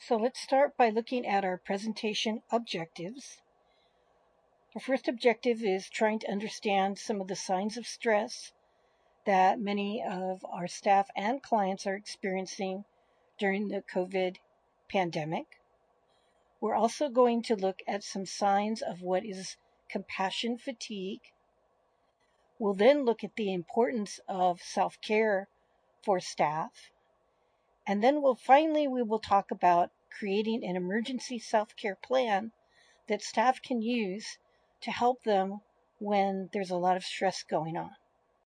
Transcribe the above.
So let's start by looking at our presentation objectives. Our first objective is trying to understand some of the signs of stress that many of our staff and clients are experiencing during the COVID pandemic. We're also going to look at some signs of what is compassion fatigue. We'll then look at the importance of self-care for staff. And then we will talk about creating an emergency self-care plan that staff can use to help them when there's a lot of stress going on.